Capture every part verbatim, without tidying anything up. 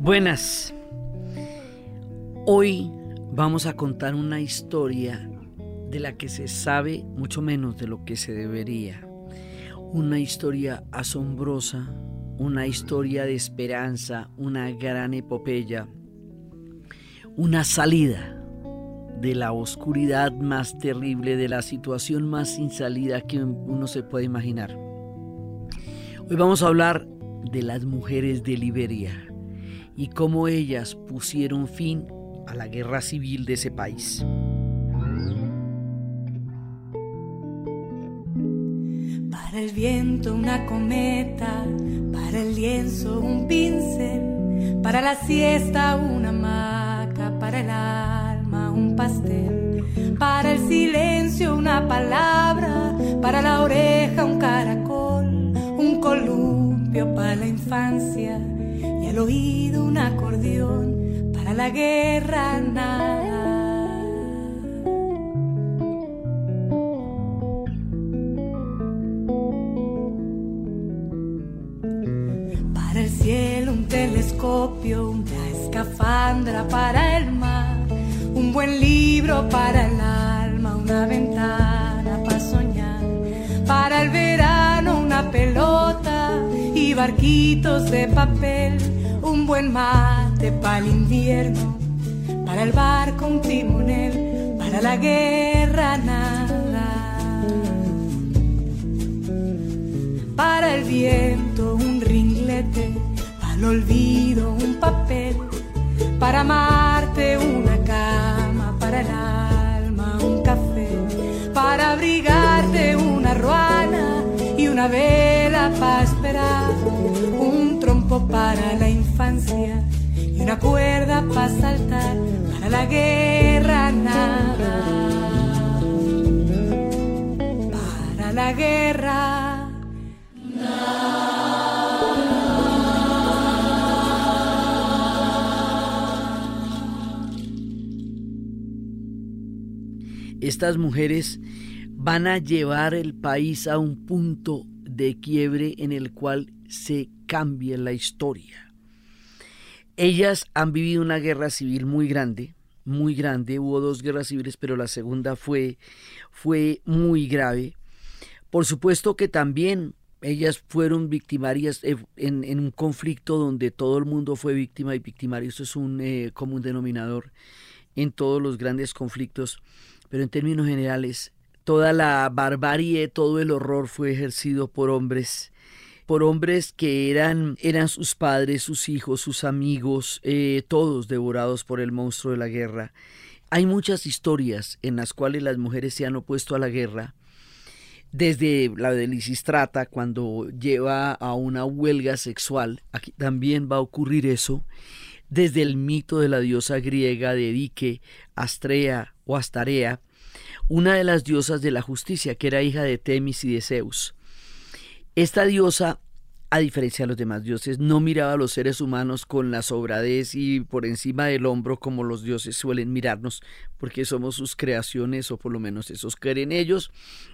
Buenas. Hoy vamos a contar una historia de la que se sabe mucho menos de lo que se debería. Una historia asombrosa, una historia de esperanza, una gran epopeya, una salida de la oscuridad más terrible, de la situación más sin salida que uno se puede imaginar. Hoy vamos a hablar de las mujeres de Liberia y cómo ellas pusieron fin a la guerra civil de ese país. Para el viento una cometa, para el lienzo un pincel, para la siesta una hamaca, para el alma un pastel, para el silencio una palabra, para la oreja un caracol, un columpio para la infancia y al oído un acordeón, para la guerra nada. Para el cielo un telescopio, una escafandra para el mar, un buen libro para el alma, una ventana para soñar, para el verano una pelota y barquitos de papel, un buen mate para el invierno, para el barco un timonel, para la guerra nada, para el viento un ringlete, para el olvido un papel, para amarte una cama, para el alma un café, para abrigarte una ruana y una vela para esperar, un trompo para la infancia y una cuerda para saltar, para la guerra nada, para la guerra nada. Estas mujeres van a llevar el país a un punto de quiebre en el cual se cambia la historia. Ellas han vivido una guerra civil muy grande, muy grande. Hubo dos guerras civiles, pero la segunda fue, fue muy grave. Por supuesto que también ellas fueron victimarias en, en un conflicto donde todo el mundo fue víctima y victimario. Esto es un eh, común denominador en todos los grandes conflictos, pero en términos generales, toda la barbarie, todo el horror fue ejercido por hombres, por hombres que eran, eran sus padres, sus hijos, sus amigos, eh, todos devorados por el monstruo de la guerra. Hay muchas historias en las cuales las mujeres se han opuesto a la guerra, desde la de Lisistrata, cuando lleva a una huelga sexual, aquí también va a ocurrir eso, desde el mito de la diosa griega de Dike, Astrea o Astarea, una de las diosas de la justicia, que era hija de Temis y de Zeus. Esta diosa, a diferencia de los demás dioses, no miraba a los seres humanos con la sobradez y por encima del hombro como los dioses suelen mirarnos, porque somos sus creaciones, o por lo menos esos creen ellos.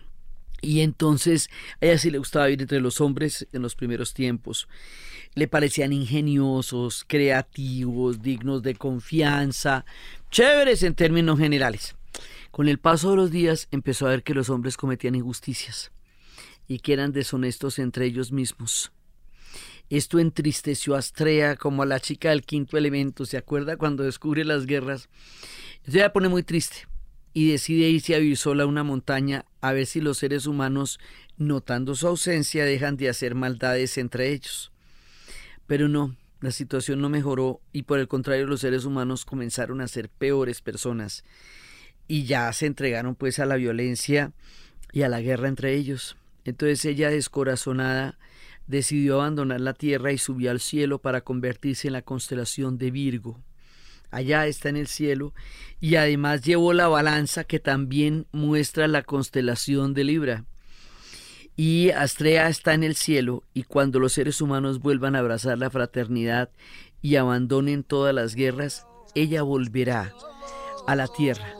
Y entonces a ella sí le gustaba vivir entre los hombres en los primeros tiempos. Le parecían ingeniosos, creativos, dignos de confianza, chéveres en términos generales. Con el paso de los días empezó a ver que los hombres cometían injusticias y que eran deshonestos entre ellos mismos. Esto entristeció a Astrea como a la chica del quinto elemento. ¿Se acuerda cuando descubre las guerras? Esto ya pone muy triste y decide irse a vivir sola a una montaña a ver si los seres humanos, notando su ausencia, dejan de hacer maldades entre ellos. Pero no, la situación no mejoró y por el contrario los seres humanos comenzaron a ser peores personas y ya se entregaron pues a la violencia y a la guerra entre ellos. Entonces ella, descorazonada, decidió abandonar la tierra y subió al cielo para convertirse en la constelación de Virgo. Allá está en el cielo y además llevó la balanza que también muestra la constelación de Libra. Y Astrea está en el cielo y cuando los seres humanos vuelvan a abrazar la fraternidad y abandonen todas las guerras, ella volverá a la tierra.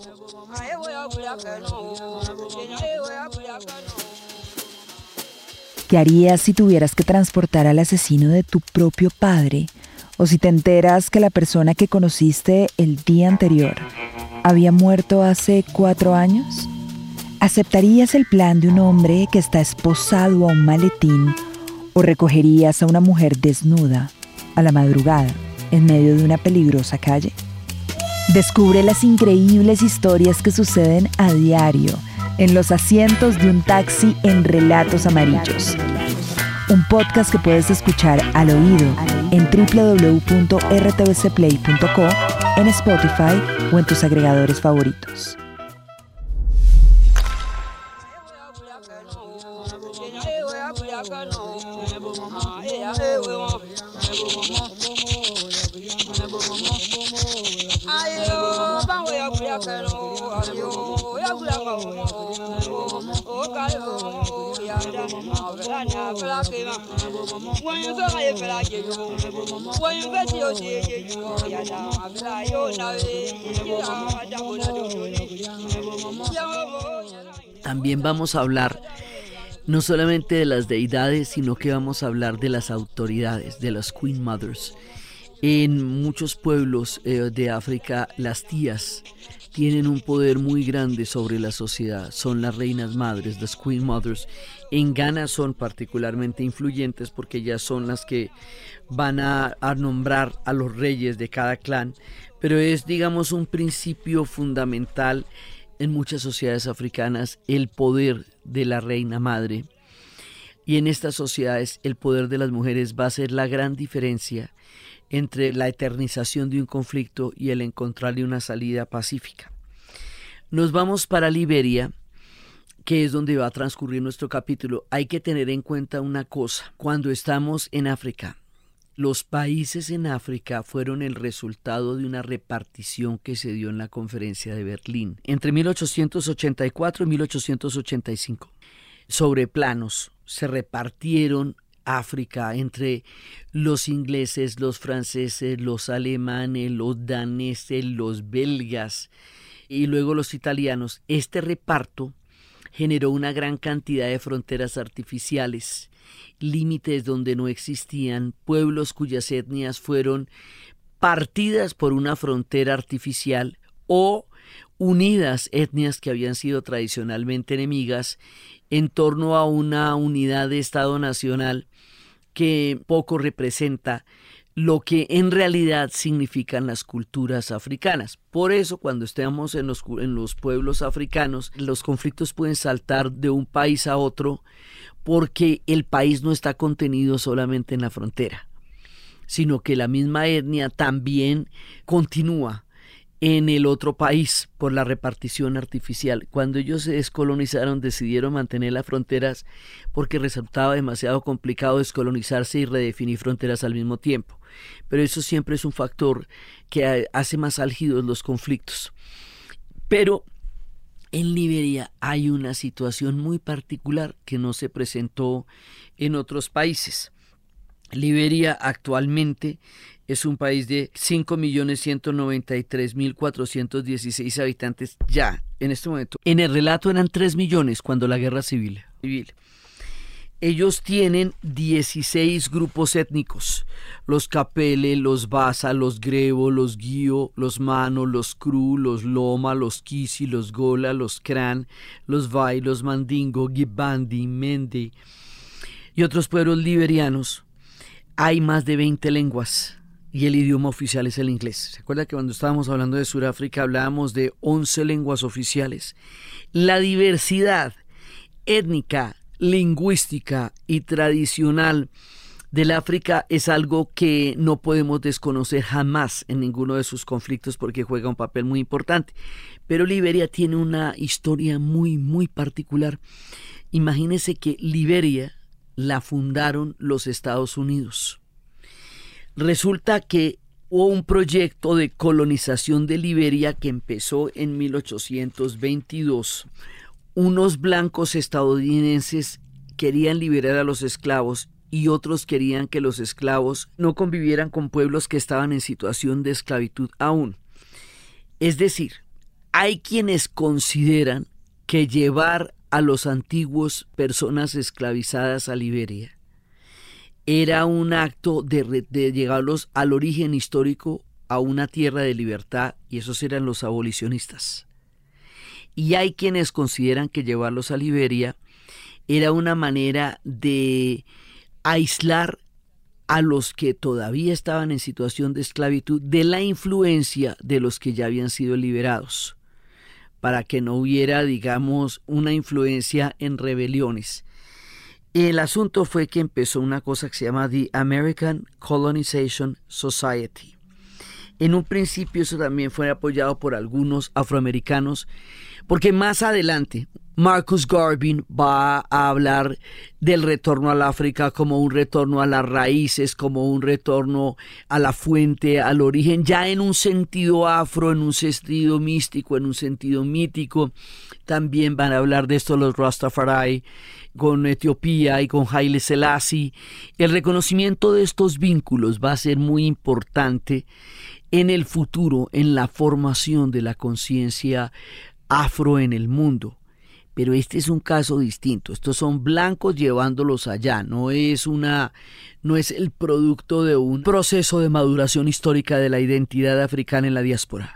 ¿Qué harías si tuvieras que transportar al asesino de tu propio padre o si te enteras que la persona que conociste el día anterior había muerto hace cuatro años, ¿aceptarías el plan de un hombre que está esposado a un maletín o recogerías a una mujer desnuda a la madrugada en medio de una peligrosa calle? Descubre las increíbles historias que suceden a diario en los asientos de un taxi en Relatos Amarillos. Un podcast que puedes escuchar al oído en doble u doble u doble u punto r t v c play punto co, en Spotify o en tus agregadores favoritos. También vamos a hablar no solamente de las deidades, sino que vamos a hablar de las autoridades, de las Queen Mothers. En muchos pueblos eh, de África, las tías tienen un poder muy grande sobre la sociedad. Son las reinas madres, las Queen Mothers. En Ghana son particularmente influyentes porque ellas son las que van a, a nombrar a los reyes de cada clan, pero es, digamos, un principio fundamental en muchas sociedades africanas, el poder de la reina madre. Y en estas sociedades el poder de las mujeres va a ser la gran diferencia entre la eternización de un conflicto y el encontrarle una salida pacífica. Nos vamos para Liberia, que es donde va a transcurrir nuestro capítulo. Hay que tener en cuenta una cosa: cuando estamos en África, los países en África fueron el resultado de una repartición que se dio en la Conferencia de Berlín entre mil ochocientos ochenta y cuatro y mil ochocientos ochenta y cinco. Sobre planos se repartieron África entre los ingleses, los franceses, los alemanes, los daneses, los belgas y luego los italianos. Este reparto generó una gran cantidad de fronteras artificiales, límites donde no existían, pueblos cuyas etnias fueron partidas por una frontera artificial o unidas, etnias que habían sido tradicionalmente enemigas, en torno a una unidad de Estado nacional que poco representa lo que en realidad significan las culturas africanas. Por eso, cuando estemos en los, en los pueblos africanos, los conflictos pueden saltar de un país a otro porque el país no está contenido solamente en la frontera, sino que la misma etnia también continúa en el otro país por la repartición artificial. Cuando ellos se descolonizaron, decidieron mantener las fronteras porque resultaba demasiado complicado descolonizarse y redefinir fronteras al mismo tiempo. Pero eso siempre es un factor que hace más álgidos los conflictos. Pero en Liberia hay una situación muy particular que no se presentó en otros países. Liberia actualmente es un país de cinco millones ciento noventa y tres mil cuatrocientos dieciséis habitantes ya, en este momento. En el relato eran tres millones cuando la guerra civil. Ellos tienen dieciséis grupos étnicos: los Kapele, los Basa, los Grebo, los Guio, los Mano, los Kru, los Loma, los Kisi, los Gola, los Kran, los Vai, los Mandingo, Gibandi, Mende y otros pueblos liberianos. Hay más de veinte lenguas y el idioma oficial es el inglés. ¿Se acuerda que cuando estábamos hablando de Sudáfrica hablábamos de once lenguas oficiales? La diversidad étnica, lingüística y tradicional del África es algo que no podemos desconocer jamás en ninguno de sus conflictos porque juega un papel muy importante. Pero Liberia tiene una historia muy, muy particular. Imagínense que Liberia la fundaron los Estados Unidos. Resulta que hubo un proyecto de colonización de Liberia que empezó en mil ochocientos veintidós. Unos blancos estadounidenses querían liberar a los esclavos y otros querían que los esclavos no convivieran con pueblos que estaban en situación de esclavitud aún. Es decir, hay quienes consideran que llevar a los antiguos personas esclavizadas a Liberia era un acto de, de llevarlos al origen histórico, a una tierra de libertad, y esos eran los abolicionistas. Y hay quienes consideran que llevarlos a Liberia era una manera de aislar a los que todavía estaban en situación de esclavitud de la influencia de los que ya habían sido liberados, para que no hubiera, digamos, una influencia en rebeliones. El asunto fue que empezó una cosa que se llama The American Colonization Society. En un principio eso también fue apoyado por algunos afroamericanos, porque más adelante Marcus Garvey va a hablar del retorno al África como un retorno a las raíces, como un retorno a la fuente, al origen, ya en un sentido afro, en un sentido místico, en un sentido mítico. También van a hablar de esto los Rastafari con Etiopía y con Haile Selassie. El reconocimiento de estos vínculos va a ser muy importante en el futuro, en la formación de la conciencia afro en el mundo. Pero este es un caso distinto. Estos son blancos llevándolos allá. No es una, no es el producto de un proceso de maduración histórica de la identidad africana en la diáspora.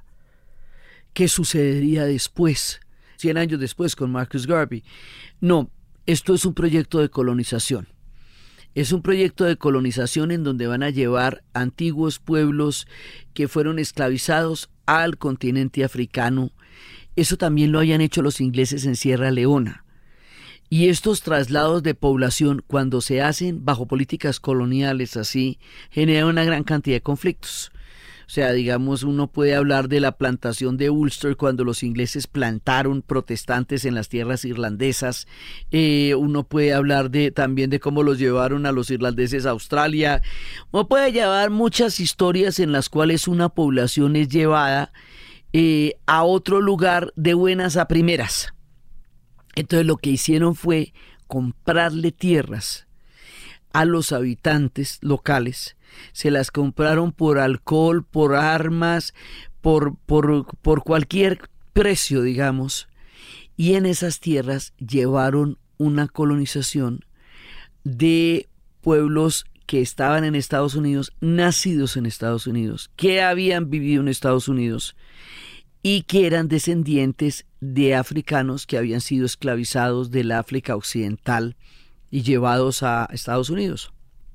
¿Qué sucedería después? Cien años después con Marcus Garvey. No, esto es un proyecto de colonización. Es un proyecto de colonización en donde van a llevar antiguos pueblos que fueron esclavizados al continente africano. Eso también lo habían hecho los ingleses en Sierra Leona. Y estos traslados de población, cuando se hacen bajo políticas coloniales así, generan una gran cantidad de conflictos. O sea, digamos, uno puede hablar de la plantación de Ulster cuando los ingleses plantaron protestantes en las tierras irlandesas. Eh, uno puede hablar de, también de cómo los llevaron a los irlandeses a Australia. Uno puede llevar muchas historias en las cuales una población es llevada eh, a otro lugar de buenas a primeras. Entonces lo que hicieron fue comprarle tierras a los habitantes locales. Se las compraron por alcohol, por armas, por, por, por cualquier precio, digamos, y en esas tierras llevaron una colonización de pueblos que estaban en Estados Unidos, nacidos en Estados Unidos, que habían vivido en Estados Unidos y que eran descendientes de africanos que habían sido esclavizados del África Occidental y llevados a Estados Unidos.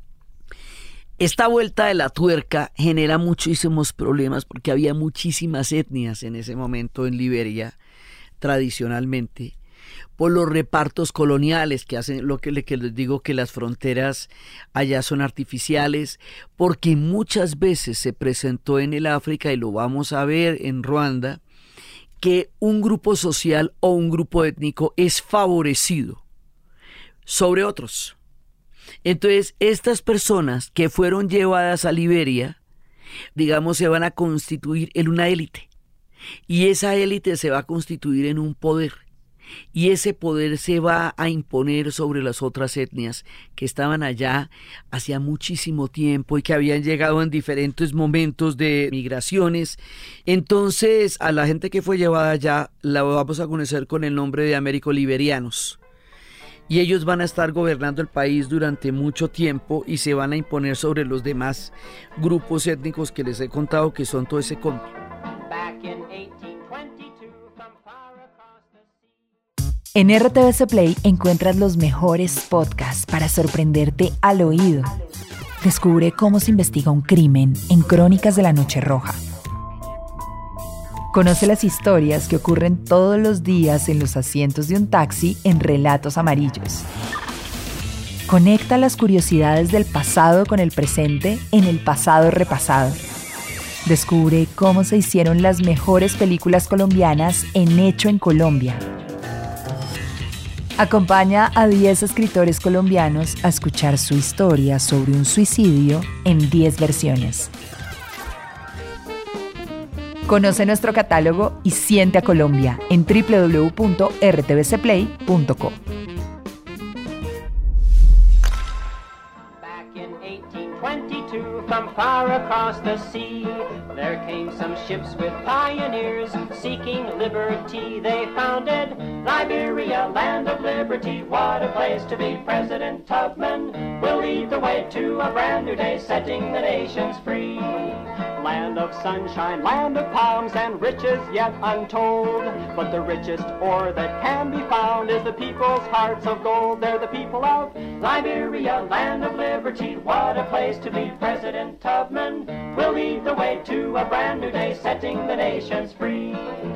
Esta vuelta de la tuerca genera muchísimos problemas porque había muchísimas etnias en ese momento en Liberia, tradicionalmente, por los repartos coloniales que hacen lo que, que les digo, que las fronteras allá son artificiales, porque muchas veces se presentó en el África, y lo vamos a ver en Ruanda, que un grupo social o un grupo étnico es favorecido sobre otros. Entonces, estas personas que fueron llevadas a Liberia, digamos, se van a constituir en una élite. Y esa élite se va a constituir en un poder. Y ese poder se va a imponer sobre las otras etnias que estaban allá hacía muchísimo tiempo y que habían llegado en diferentes momentos de migraciones. Entonces, a la gente que fue llevada allá la vamos a conocer con el nombre de americoliberianos. Y ellos van a estar gobernando el país durante mucho tiempo y se van a imponer sobre los demás grupos étnicos que les he contado, que son todo ese combo. En R T V C Play encuentras los mejores podcasts para sorprenderte al oído. Descubre cómo se investiga un crimen en Crónicas de la Noche Roja. Conoce las historias que ocurren todos los días en los asientos de un taxi en Relatos Amarillos. Conecta las curiosidades del pasado con el presente en El Pasado Repasado. Descubre cómo se hicieron las mejores películas colombianas en Hecho en Colombia. Acompaña a diez escritores colombianos a escuchar su historia sobre un suicidio en diez versiones. Conoce nuestro catálogo y siente a Colombia en doble u doble u doble u punto r t v c play punto co. From far across the sea, there came some ships with pioneers seeking liberty. They founded Liberia, land of liberty. What a place to be. President Tubman will lead the way. way to a brand new day, setting the nations free. Land of sunshine, land of palms, and riches yet untold. But the richest ore that can be found is the people's hearts of gold. They're the people of Liberia, land of liberty. What a place to be. President Tubman will lead the way to a brand new day, setting the nations free.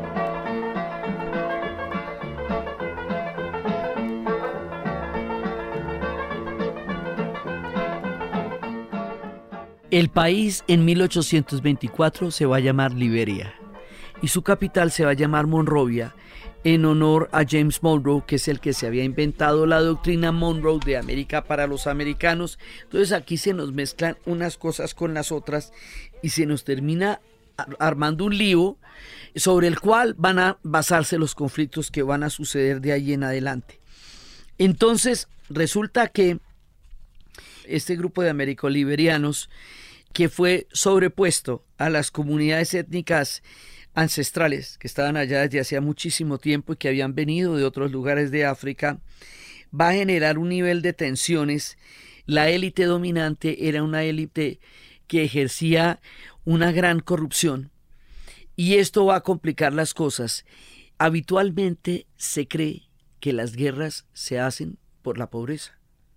El país en mil ochocientos veinticuatro se va a llamar Liberia y su capital se va a llamar Monrovia en honor a James Monroe, que es el que se había inventado la doctrina Monroe de América para los americanos. Entonces aquí se nos mezclan unas cosas con las otras y se nos termina armando un lío sobre el cual van a basarse los conflictos que van a suceder de ahí en adelante. Entonces resulta que este grupo de americoliberianos, que fue sobrepuesto a las comunidades étnicas ancestrales que estaban allá desde hacía muchísimo tiempo y que habían venido de otros lugares de África, va a generar un nivel de tensiones. La élite dominante era una élite que ejercía una gran corrupción y esto va a complicar las cosas. Habitualmente se cree que las guerras se hacen por la pobreza.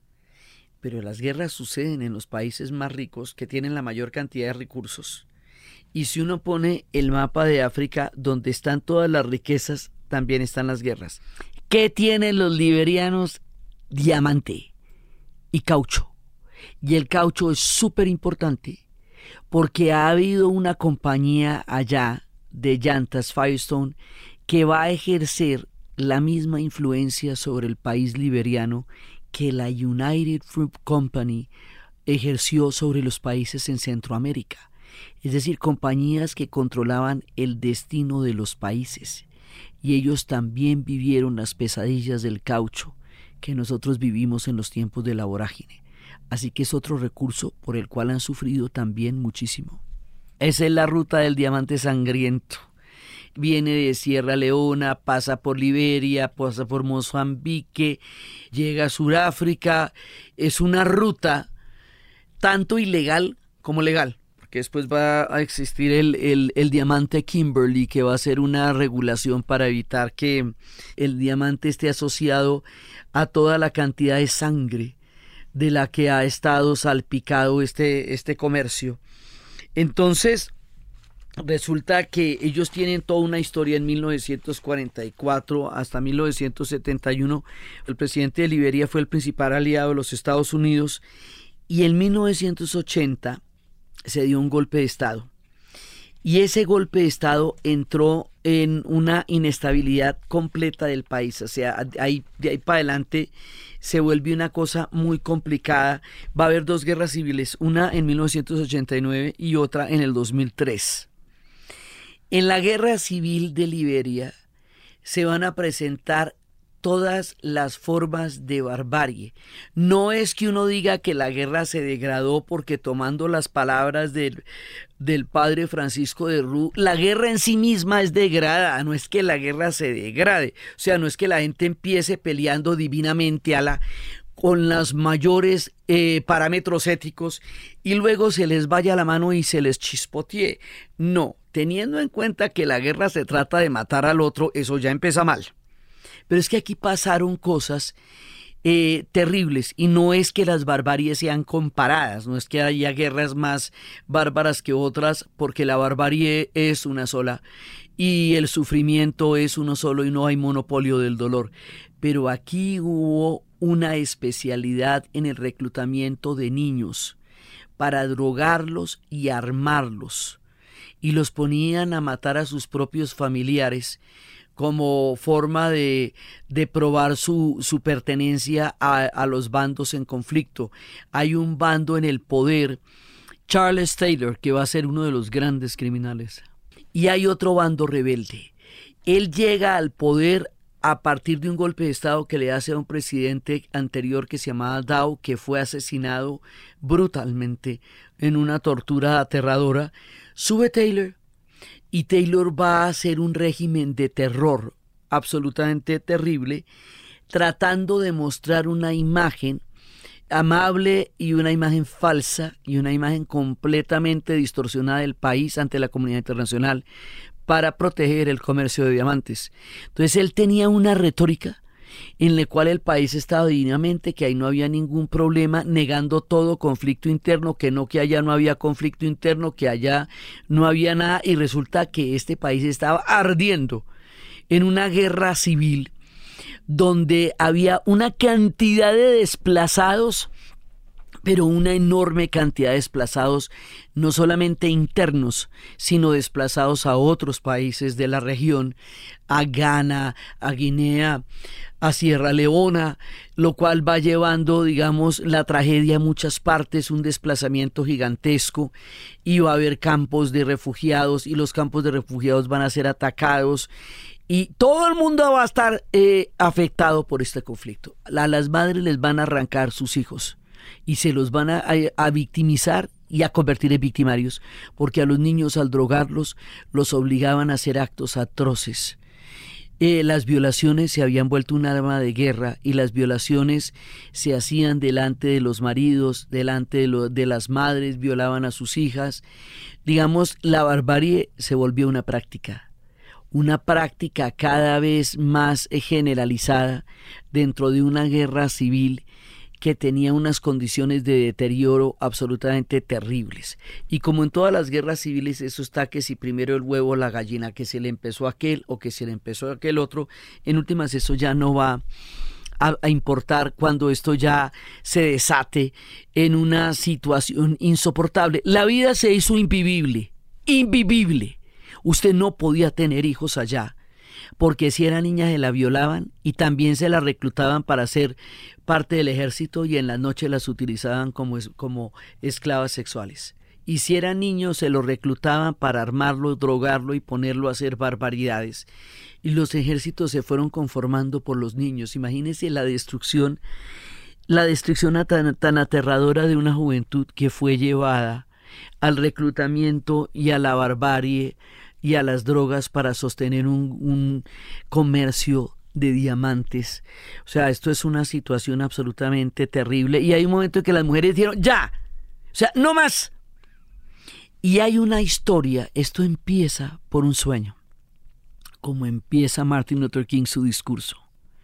Pero las guerras suceden en los países más ricos que tienen la mayor cantidad de recursos. Y si uno pone el mapa de África, donde están todas las riquezas, también están las guerras. ¿Qué tienen los liberianos? Diamante y caucho. Y el caucho es súper importante porque ha habido una compañía allá de llantas, Firestone, que va a ejercer la misma influencia sobre el país liberiano que la United Fruit Company ejerció sobre los países en Centroamérica. Es decir, compañías que controlaban el destino de los países. Y ellos también vivieron las pesadillas del caucho que nosotros vivimos en los tiempos de la vorágine. Así que es otro recurso por el cual han sufrido también muchísimo. Esa es la ruta del diamante sangriento. Viene de Sierra Leona, pasa por Liberia, pasa por Mozambique, llega a Sudáfrica. Es una ruta tanto ilegal como legal, porque después va a existir el, el, el diamante Kimberley, que va a ser una regulación para evitar que el diamante esté asociado a toda la cantidad de sangre de la que ha estado salpicado este, este comercio. Entonces resulta que ellos tienen toda una historia. En mil novecientos cuarenta y cuatro hasta mil novecientos setenta y uno, el presidente de Liberia fue el principal aliado de los Estados Unidos, y en mil novecientos ochenta se dio un golpe de Estado. Y ese golpe de Estado entró en una inestabilidad completa del país. O sea, ahí, de ahí para adelante se vuelve una cosa muy complicada. Va a haber dos guerras civiles, una en mil novecientos ochenta y nueve y otra en el dos mil tres. En la guerra civil de Liberia se van a presentar todas las formas de barbarie. No es que uno diga que la guerra se degradó, porque, tomando las palabras del, del padre Francisco de Rú, la guerra en sí misma es degradada. No es que la guerra se degrade, o sea, no es que la gente empiece peleando divinamente a la, con los mayores eh, parámetros éticos y luego se les vaya la mano y se les chispotee. No, teniendo en cuenta que la guerra se trata de matar al otro, eso ya empieza mal. Pero es que aquí pasaron cosas eh, terribles, y no es que las barbaries sean comparadas, no es que haya guerras más bárbaras que otras, porque la barbarie es una sola y el sufrimiento es uno solo y no hay monopolio del dolor. Pero aquí hubo una especialidad en el reclutamiento de niños para drogarlos y armarlos, y los ponían a matar a sus propios familiares como forma de, de probar su, su pertenencia a, a los bandos en conflicto. Hay un bando en el poder, Charles Taylor, que va a ser uno de los grandes criminales, y hay otro bando rebelde. Él llega al poder a partir de un golpe de Estado que le hace a un presidente anterior que se llamaba Dow, que fue asesinado brutalmente en una tortura aterradora. Sube Taylor, y Taylor va a hacer un régimen de terror absolutamente terrible, tratando de mostrar una imagen amable y una imagen falsa y una imagen completamente distorsionada del país ante la comunidad internacional para proteger el comercio de diamantes. Entonces él tenía una retórica en la cual el país estaba divinamente, que ahí no había ningún problema, negando todo conflicto interno, que no, que allá no había conflicto interno, que allá no había nada, y resulta que este país estaba ardiendo en una guerra civil donde había una cantidad de desplazados, pero una enorme cantidad de desplazados, no solamente internos, sino desplazados a otros países de la región, a Ghana, a Guinea, a Sierra Leona, lo cual va llevando, digamos, la tragedia a muchas partes, un desplazamiento gigantesco, y va a haber campos de refugiados, y los campos de refugiados van a ser atacados, y todo el mundo va a estar eh, afectado por este conflicto. A las madres les van a arrancar sus hijos y se los van a, a, a victimizar y a convertir en victimarios, porque a los niños, al drogarlos, los obligaban a hacer actos atroces. Eh, las violaciones se habían vuelto un arma de guerra, y las violaciones se hacían delante de los maridos, delante de, lo, de las madres, violaban a sus hijas. Digamos, la barbarie se volvió una práctica, una práctica cada vez más generalizada dentro de una guerra civil que tenía unas condiciones de deterioro absolutamente terribles. Y como en todas las guerras civiles, eso está que si primero el huevo o la gallina, que se le empezó a aquel o que se le empezó a aquel otro, en últimas eso ya no va a, a importar cuando esto ya se desate en una situación insoportable. La vida se hizo invivible, invivible. Usted no podía tener hijos allá, porque si era niña se la violaban y también se la reclutaban para ser parte del ejército, y en la noche las utilizaban como, como esclavas sexuales. Y si era niño se lo reclutaban para armarlo, drogarlo y ponerlo a hacer barbaridades. Y los ejércitos se fueron conformando por los niños. Imagínense la destrucción, la destrucción tan, tan aterradora de una juventud que fue llevada al reclutamiento y a la barbarie y a las drogas para sostener un, un comercio de diamantes. O sea, esto es una situación absolutamente terrible, y hay un momento en que las mujeres dijeron ¡ya! O sea, ¡no más! Y hay una historia, esto empieza por un sueño, como empieza Martin Luther King su discurso.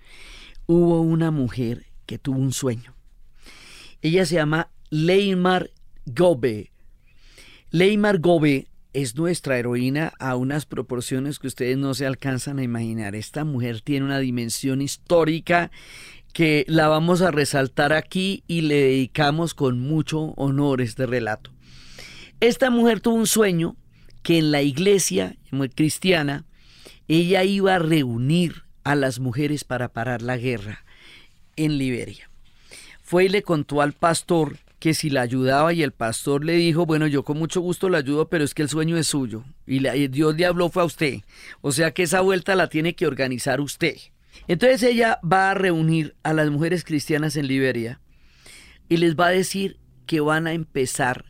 Hubo una mujer que tuvo un sueño. Ella se llama Leymar Gobbe. Leymar Gobbe es nuestra heroína a unas proporciones que ustedes no se alcanzan a imaginar. Esta mujer tiene una dimensión histórica que la vamos a resaltar aquí y le dedicamos con mucho honor este relato. Esta mujer tuvo un sueño que en la iglesia cristiana ella iba a reunir a las mujeres para parar la guerra en Liberia. Fue y le contó al pastor que si la ayudaba, y el pastor le dijo, bueno, yo con mucho gusto la ayudo, pero es que el sueño es suyo, y la, Dios le habló fue a usted, o sea que esa vuelta la tiene que organizar usted. Entonces ella va a reunir a las mujeres cristianas en Liberia y les va a decir que van a empezar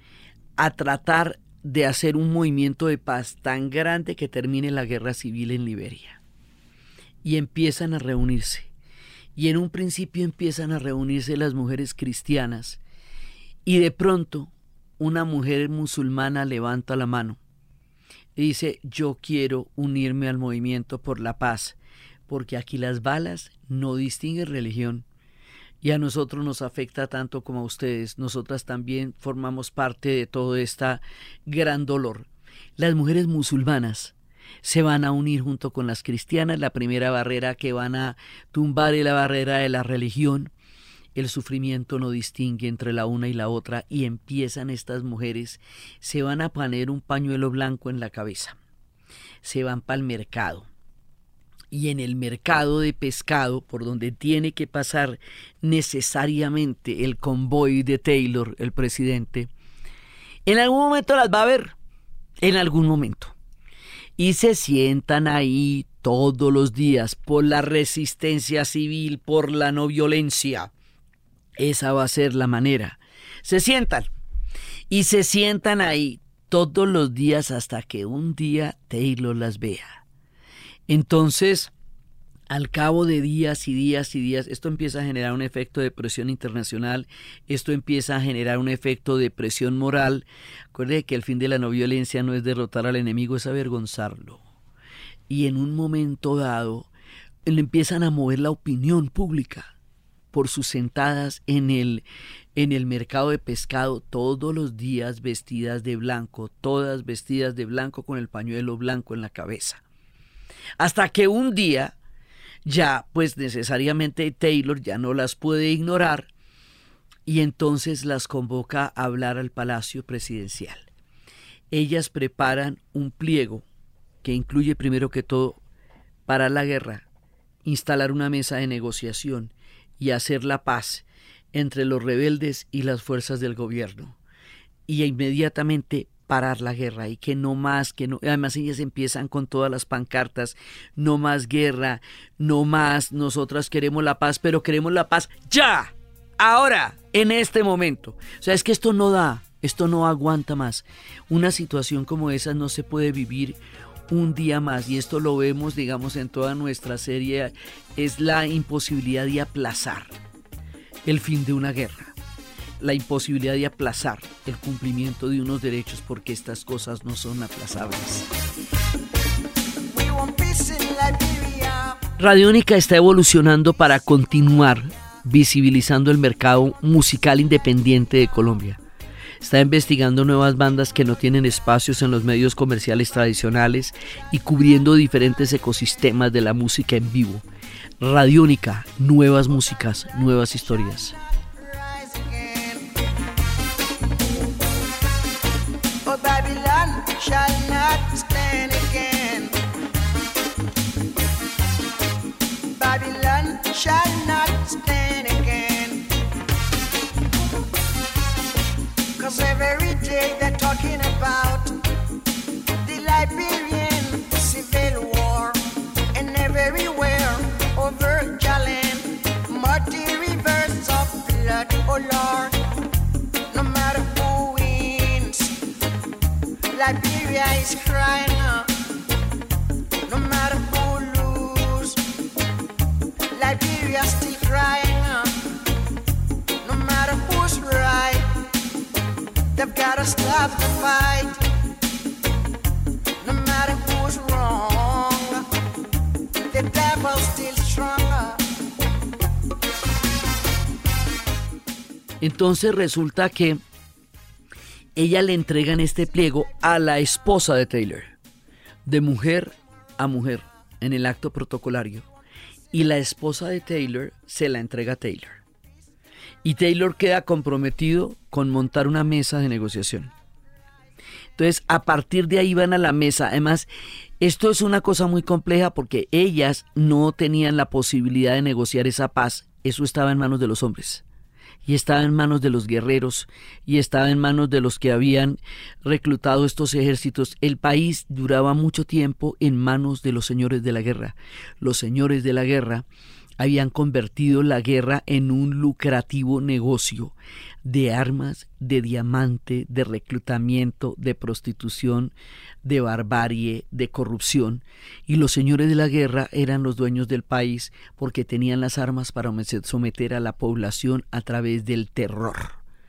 a tratar de hacer un movimiento de paz tan grande que termine la guerra civil en Liberia. Y empiezan a reunirse, y en un principio empiezan a reunirse las mujeres cristianas. Y de pronto una mujer musulmana levanta la mano y dice, yo quiero unirme al movimiento por la paz, porque aquí las balas no distinguen religión, y a nosotros nos afecta tanto como a ustedes. Nosotras también formamos parte de todo este gran dolor. Las mujeres musulmanas se van a unir junto con las cristianas. La primera barrera que van a tumbar es la barrera de la religión. El sufrimiento no distingue entre la una y la otra, y empiezan estas mujeres, se van a poner un pañuelo blanco en la cabeza, se van para el mercado, y en el mercado de pescado, por donde tiene que pasar necesariamente el convoy de Taylor, el presidente, en algún momento las va a ver, en algún momento, y se sientan ahí todos los días por la resistencia civil, por la no violencia. Esa va a ser la manera. Se sientan y se sientan ahí todos los días hasta que un día Taylor las vea. Entonces Al cabo de días y días y días, esto empieza a generar un efecto de presión internacional, esto empieza a generar un efecto de presión moral. Acuérdate que el fin de la no violencia no es derrotar al enemigo, es avergonzarlo. Y en un momento dado, le empiezan a mover la opinión pública por sus sentadas en el, en el mercado de pescado, todos los días vestidas de blanco, todas vestidas de blanco con el pañuelo blanco en la cabeza. Hasta que un día, ya pues necesariamente Taylor ya no las puede ignorar y entonces las convoca a hablar al Palacio Presidencial. Ellas preparan un pliego que incluye primero que todo parar la guerra, instalar una mesa de negociación y hacer la paz entre los rebeldes y las fuerzas del gobierno, y inmediatamente parar la guerra y que no más, que no, además ellas empiezan con todas las pancartas, no más guerra, no más, nosotras queremos la paz, pero queremos la paz ya, ahora, en este momento. O sea, es que esto no da, esto no aguanta más. Una situación como esa no se puede vivir un día más, y esto lo vemos, digamos, en toda nuestra serie, es la imposibilidad de aplazar el fin de una guerra, la imposibilidad de aplazar el cumplimiento de unos derechos, porque estas cosas no son aplazables. Radiónica está evolucionando para continuar visibilizando el mercado musical independiente de Colombia. Está investigando nuevas bandas que no tienen espacios en los medios comerciales tradicionales y cubriendo diferentes ecosistemas de la música en vivo. Radiónica, nuevas músicas, nuevas historias. Oh, Babylon shall not stand again. Babylon shall not stand again. 'Cause every day they're talking about the Liberian Civil War, and everywhere over Jalen, muddy rivers of blood, oh Lord. No matter who wins, Liberia is crying out. No matter who loses, Liberia still crying out. No matter who's right, they've gotta stop the fight. No matter who's wrong, the devil's still stronger. Entonces resulta que ella le entregan este pliego a la esposa de Taylor, de mujer a mujer, en el acto protocolario, y la esposa de Taylor se la entrega a Taylor. Y Taylor queda comprometido con montar una mesa de negociación. Entonces, a partir de ahí van a la mesa. Además, esto es una cosa muy compleja porque ellas no tenían la posibilidad de negociar esa paz. Eso estaba en manos de los hombres. Y estaba en manos de los guerreros, y estaba en manos de los que habían reclutado estos ejércitos. El país duraba mucho tiempo en manos de los señores de la guerra. Los señores de la guerra habían convertido la guerra en un lucrativo negocio de armas, de diamante, de reclutamiento, de prostitución, de barbarie, de corrupción. Y los señores de la guerra eran los dueños del país porque tenían las armas para someter a la población a través del terror.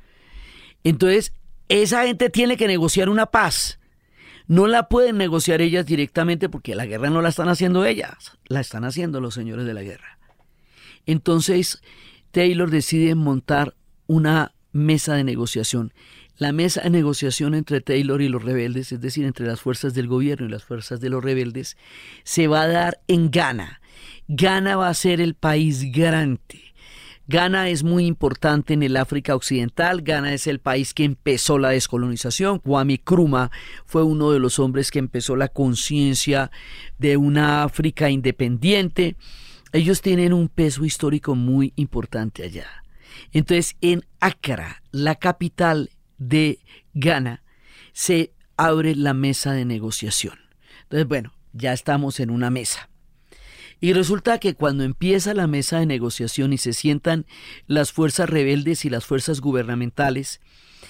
Entonces, esa gente tiene que negociar una paz. No la pueden negociar ellas directamente porque la guerra no la están haciendo ellas, la están haciendo los señores de la guerra. Entonces, Taylor decide montar una mesa de negociación. La mesa de negociación entre Taylor y los rebeldes, es decir, entre las fuerzas del gobierno y las fuerzas de los rebeldes, se va a dar en Ghana. Ghana va a ser el país garante. Ghana es muy importante en el África Occidental. Ghana es el país que empezó la descolonización. Kwame Nkrumah fue uno de los hombres que empezó la conciencia de una África independiente. Ellos tienen un peso histórico muy importante allá. Entonces, en Accra, la capital de Ghana, se abre la mesa de negociación. Entonces, bueno, ya estamos en una mesa. Y resulta que cuando empieza la mesa de negociación y se sientan las fuerzas rebeldes y las fuerzas gubernamentales,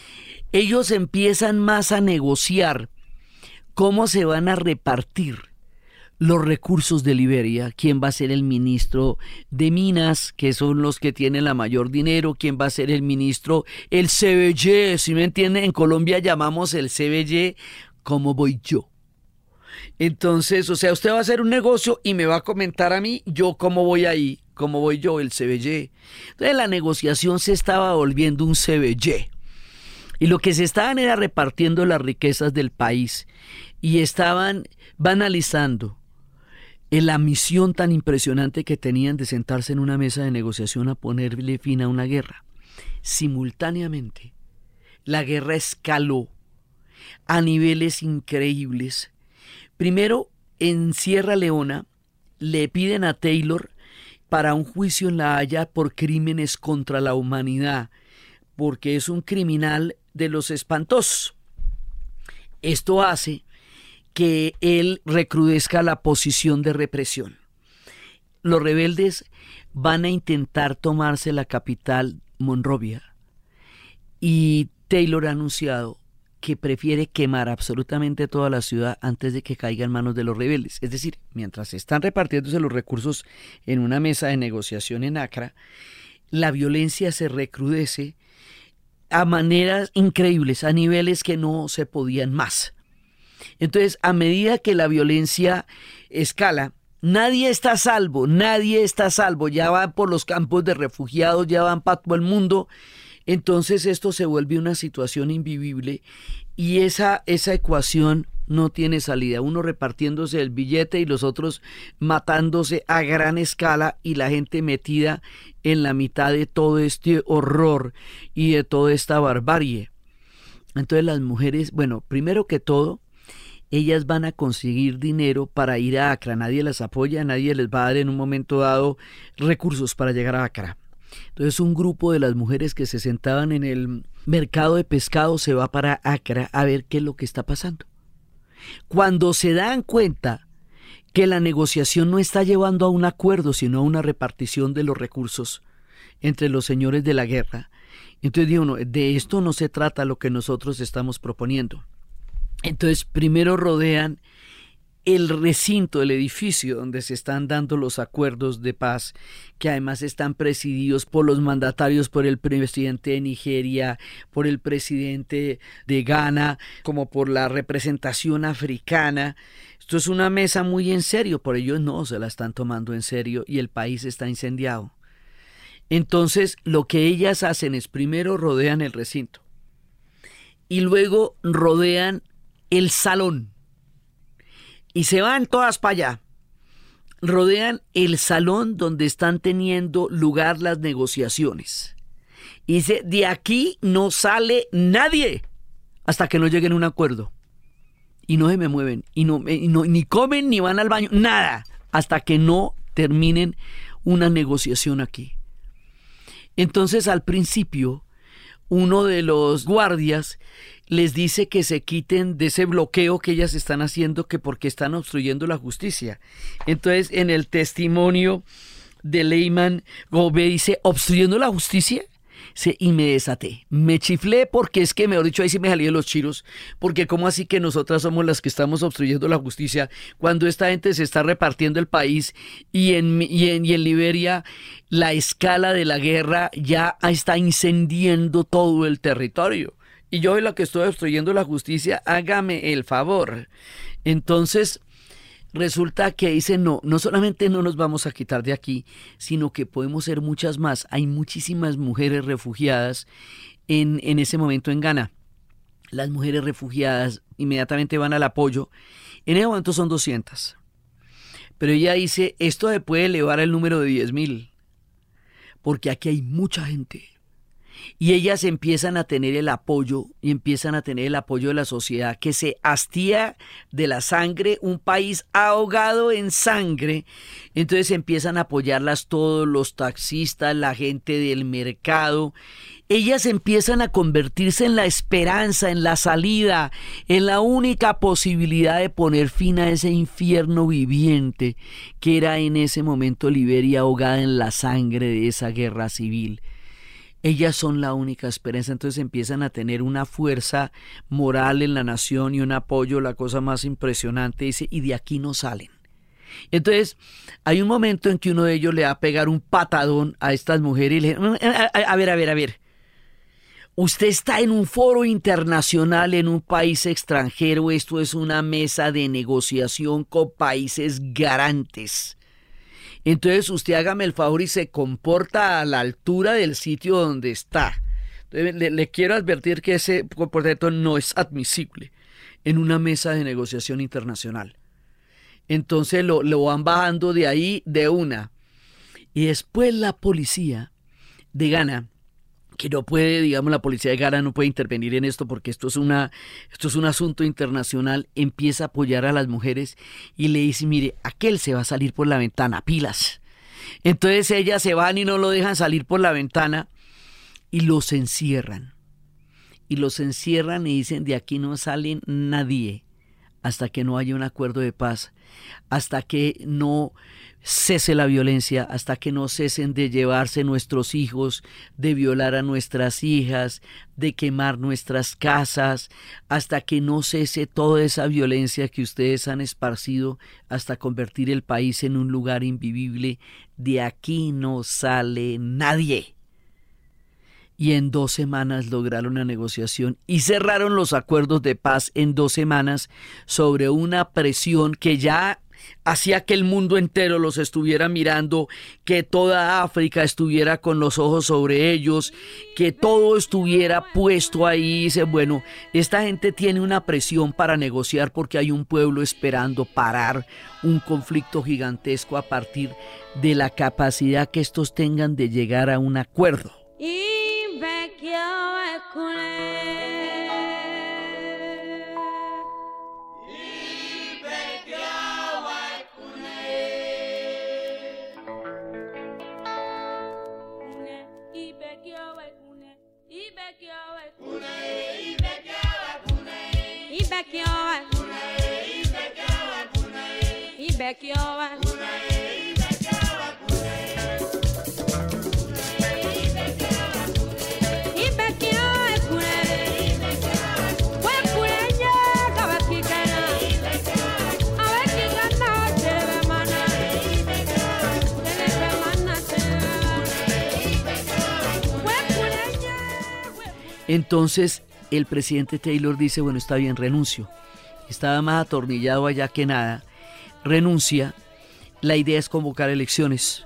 ellos empiezan más a negociar cómo se van a repartir los recursos de Liberia, quién va a ser el ministro de Minas, que son los que tienen la mayor dinero, quién va a ser el ministro, el C B Y, si me entienden, en Colombia llamamos el C B Y, ¿cómo voy yo? Entonces, o sea, usted va a hacer un negocio y me va a comentar a mí, yo cómo voy ahí, cómo voy yo, el C B Y. Entonces la negociación se estaba volviendo un C B Y. Y lo que se estaban era repartiendo las riquezas del país y estaban banalizando la misión tan impresionante que tenían de sentarse en una mesa de negociación a ponerle fin a una guerra. Simultáneamente, la guerra escaló a niveles increíbles. Primero, en Sierra Leona, le piden a Taylor para un juicio en La Haya por crímenes contra la humanidad, porque es un criminal de los espantosos. Esto hace que él recrudezca la posición de represión. Los rebeldes van a intentar tomarse la capital, Monrovia, y Taylor ha anunciado que prefiere quemar absolutamente toda la ciudad antes de que caiga en manos de los rebeldes. Es decir, mientras están repartiéndose los recursos en una mesa de negociación en Accra, la violencia se recrudece a maneras increíbles, a niveles que no se podían más. Entonces, a medida que la violencia escala, nadie está a salvo, nadie está a salvo, ya van por los campos de refugiados, ya van para todo el mundo. Entonces esto se vuelve una situación invivible y esa, esa ecuación no tiene salida. Uno repartiéndose el billete y los otros matándose a gran escala y la gente metida en la mitad de todo este horror y de toda esta barbarie. Entonces las mujeres, bueno, primero que todo, ellas van a conseguir dinero para ir a Accra. Nadie las apoya, nadie les va a dar en un momento dado recursos para llegar a Accra. Entonces un grupo de las mujeres que se sentaban en el mercado de pescado se va para Accra a ver qué es lo que está pasando. Cuando se dan cuenta que la negociación no está llevando a un acuerdo, sino a una repartición de los recursos entre los señores de la guerra, entonces digo, no, de esto no se trata lo que nosotros estamos proponiendo. Entonces primero rodean el recinto, el edificio donde se están dando los acuerdos de paz, que además están presididos por los mandatarios, por el presidente de Nigeria, por el presidente de Ghana, como por la representación africana. Esto es una mesa muy en serio, por ellos no se la están tomando en serio y el país está incendiado. Entonces lo que ellas hacen es primero rodean el recinto y luego rodean el salón. Y se van todas para allá. Rodean el salón donde están teniendo lugar las negociaciones. Y dice, de aquí no sale nadie hasta que no lleguen a un acuerdo. Y no se me mueven. Y no, y no, ni comen, ni van al baño. Nada. Hasta que no terminen una negociación aquí. Entonces, al principio, uno de los guardias les dice que se quiten de ese bloqueo que ellas están haciendo, que porque están obstruyendo la justicia. Entonces, en el testimonio de Lehman, Gobe dice, ¿obstruyendo la justicia? Sí, y me desaté, me chiflé porque es que, mejor dicho, ahí sí me salí de los chiros, porque cómo así que nosotras somos las que estamos obstruyendo la justicia cuando esta gente se está repartiendo el país y en, y en, y en Liberia la escala de la guerra ya está incendiando todo el territorio. Y yo soy la que estoy obstruyendo la justicia, hágame el favor. Entonces resulta que dice, no, no solamente no nos vamos a quitar de aquí, sino que podemos ser muchas más. Hay muchísimas mujeres refugiadas en, en ese momento en Ghana. Las mujeres refugiadas inmediatamente van al apoyo. En ese momento son doscientas. Pero ella dice, esto se puede elevar al número de diez mil, porque aquí hay mucha gente. Y ellas empiezan a tener el apoyo y empiezan a tener el apoyo de la sociedad que se hastía de la sangre, un país ahogado en sangre. Entonces empiezan a apoyarlas todos los taxistas, la gente del mercado. Ellas empiezan a convertirse en la esperanza, en la salida, en la única posibilidad de poner fin a ese infierno viviente que era en ese momento Liberia, ahogada en la sangre de esa guerra civil. Ellas son la única esperanza, entonces empiezan a tener una fuerza moral en la nación y un apoyo, la cosa más impresionante, dice, y de aquí no salen. Entonces, hay un momento en que uno de ellos le va a pegar un patadón a estas mujeres y le dice, a, a, a ver, a ver, a ver. Usted está en un foro internacional en un país extranjero, esto es una mesa de negociación con países garantes. Entonces usted hágame el favor y se comporta a la altura del sitio donde está. Entonces, le, le quiero advertir que ese comportamiento no es admisible en una mesa de negociación internacional. Entonces lo, lo van bajando de ahí de una. Y después la policía de Ghana, que no puede, digamos, la policía de Ghana no puede intervenir en esto porque esto es una, esto es un asunto internacional, empieza a apoyar a las mujeres y le dice, mire, aquel se va a salir por la ventana, pilas. Entonces ellas se van y no lo dejan salir por la ventana y los encierran. Y los encierran y dicen, de aquí no sale nadie hasta que no haya un acuerdo de paz, hasta que no cese la violencia, hasta que no cesen de llevarse nuestros hijos, de violar a nuestras hijas, de quemar nuestras casas, hasta que no cese toda esa violencia que ustedes han esparcido hasta convertir el país en un lugar invivible. De aquí no sale nadie. Y en dos semanas lograron una negociación y cerraron los acuerdos de paz en dos semanas sobre una presión que ya hacía que el mundo entero los estuviera mirando, que toda África estuviera con los ojos sobre ellos, que todo estuviera puesto ahí. Dice, bueno, esta gente tiene una presión para negociar porque hay un pueblo esperando parar un conflicto gigantesco a partir de la capacidad que estos tengan de llegar a un acuerdo. Entonces el presidente Taylor dice, bueno, está bien, renuncio. Estaba más atornillado allá que nada. Renuncia. La idea es convocar elecciones,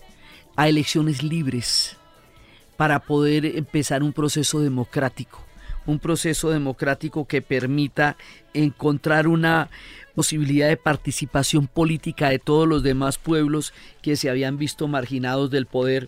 a elecciones libres, para poder empezar un proceso democrático. Un proceso democrático que permita encontrar una posibilidad de participación política de todos los demás pueblos que se habían visto marginados del poder.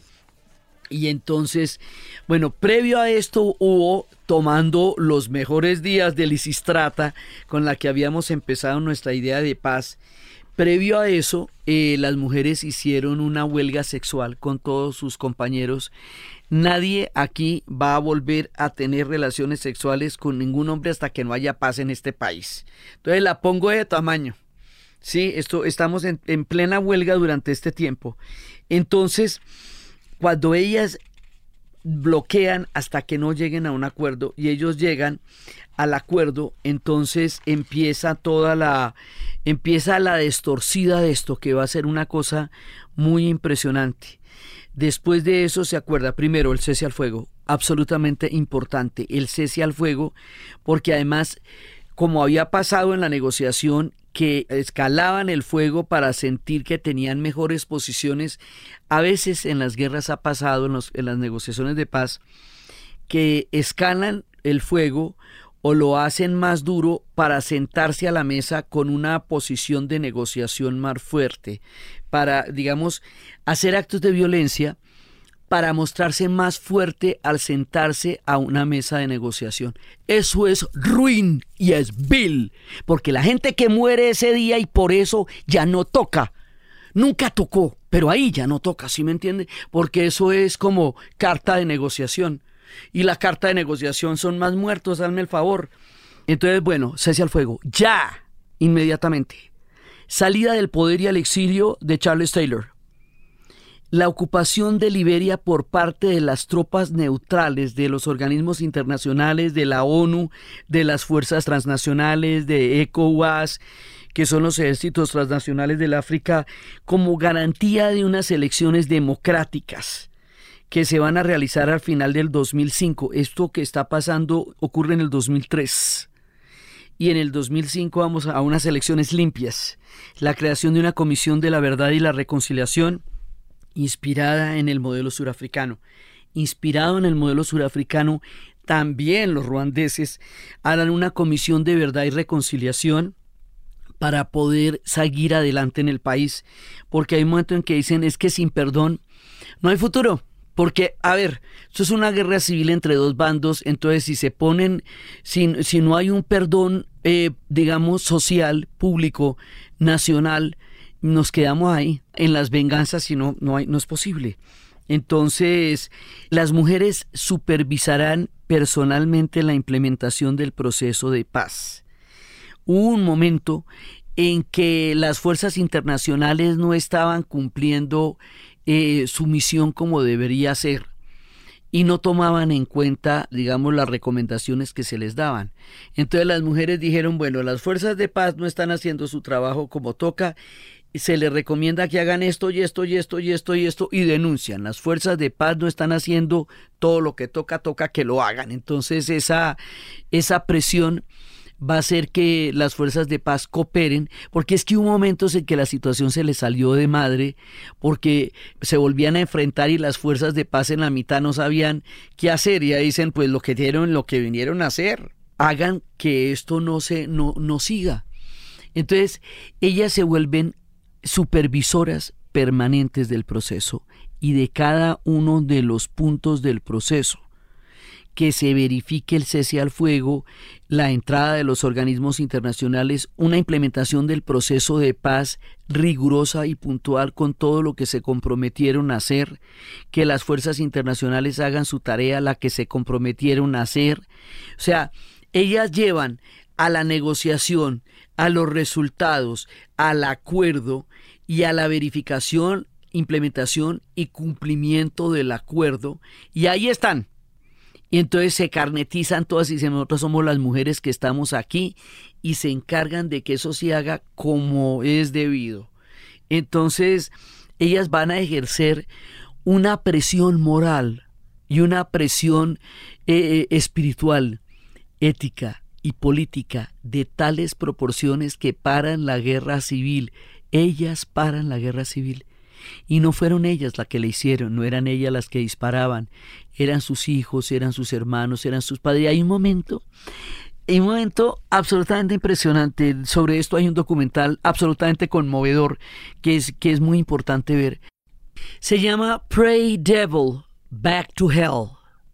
Y entonces, bueno, previo a esto hubo, tomando los mejores días de Lisistrata, con la que habíamos empezado nuestra idea de paz, previo a eso, eh, las mujeres hicieron una huelga sexual con todos sus compañeros. Nadie aquí va a volver a tener relaciones sexuales con ningún hombre hasta que no haya paz en este país. Entonces la pongo de tamaño. Sí, esto, estamos en, en plena huelga durante este tiempo. Entonces, cuando ellas bloquean hasta que no lleguen a un acuerdo y ellos llegan al acuerdo, entonces empieza toda la empieza la destorcida de esto, que va a ser una cosa muy impresionante. Después de eso se acuerda primero el cese al fuego, absolutamente importante, el cese al fuego, porque además, como había pasado en la negociación, que escalaban el fuego para sentir que tenían mejores posiciones. A veces en las guerras ha pasado, en, los, en las negociaciones de paz, que escalan el fuego o lo hacen más duro para sentarse a la mesa con una posición de negociación más fuerte, para, digamos, hacer actos de violencia, para mostrarse más fuerte al sentarse a una mesa de negociación. Eso es ruin y es vil, porque la gente que muere ese día y por eso ya no toca, nunca tocó, pero ahí ya no toca, ¿sí me entiende? Porque eso es como carta de negociación, y la carta de negociación son más muertos, hazme el favor. Entonces, bueno, cese al fuego, ya, inmediatamente. Salida del poder y al exilio de Charles Taylor. La ocupación de Liberia por parte de las tropas neutrales, de los organismos internacionales, de la ONU, de las fuerzas transnacionales, de ECOWAS, que son los ejércitos transnacionales del África, como garantía de unas elecciones democráticas que se van a realizar al final del dos mil cinco. Esto que está pasando ocurre en el dos mil tres. Y en el dos mil cinco vamos a unas elecciones limpias. La creación de una comisión de la verdad y la reconciliación inspirada en el modelo surafricano. Inspirado en el modelo surafricano, también los ruandeses harán una comisión de verdad y reconciliación para poder seguir adelante en el país. Porque hay un momento en que dicen es que sin perdón no hay futuro. Porque, a ver, esto es una guerra civil entre dos bandos, entonces si se ponen, si, si no hay un perdón, eh, digamos, social, público, nacional, nos quedamos ahí en las venganzas y no, no, hay, no es posible. Entonces, las mujeres supervisarán personalmente la implementación del proceso de paz. Hubo un momento en que las fuerzas internacionales no estaban cumpliendo Eh, su misión como debería ser y no tomaban en cuenta, digamos, las recomendaciones que se les daban. Entonces las mujeres dijeron, bueno, las fuerzas de paz no están haciendo su trabajo como toca, se les recomienda que hagan esto y esto y esto y esto y esto y denuncian. Las fuerzas de paz no están haciendo todo lo que toca, toca que lo hagan. Entonces esa, esa presión va a hacer que las fuerzas de paz cooperen, porque es que hubo momentos en que la situación se les salió de madre, porque se volvían a enfrentar y las fuerzas de paz en la mitad no sabían qué hacer, y ahí dicen, pues lo que dieron, lo que vinieron a hacer, hagan que esto no se, no, no siga. Entonces, ellas se vuelven supervisoras permanentes del proceso y de cada uno de los puntos del proceso. Que se verifique el cese al fuego, la entrada de los organismos internacionales, una implementación del proceso de paz rigurosa y puntual con todo lo que se comprometieron a hacer, que las fuerzas internacionales hagan su tarea, la que se comprometieron a hacer. O sea, ellas llevan a la negociación, a los resultados, al acuerdo y a la verificación, implementación y cumplimiento del acuerdo, y ahí están. Y entonces se carnetizan todas y dicen, nosotros somos las mujeres que estamos aquí, y se encargan de que eso se haga como es debido. Entonces ellas van a ejercer una presión moral y una presión eh, espiritual, ética y política de tales proporciones que paran la guerra civil. Ellas paran la guerra civil. Y no fueron ellas las que le hicieron, no eran ellas las que disparaban, eran sus hijos, eran sus hermanos, eran sus padres. Y hay un momento, hay un momento absolutamente impresionante, sobre esto hay un documental absolutamente conmovedor que es, que es muy importante ver. Se llama Pray Devil, Back to Hell,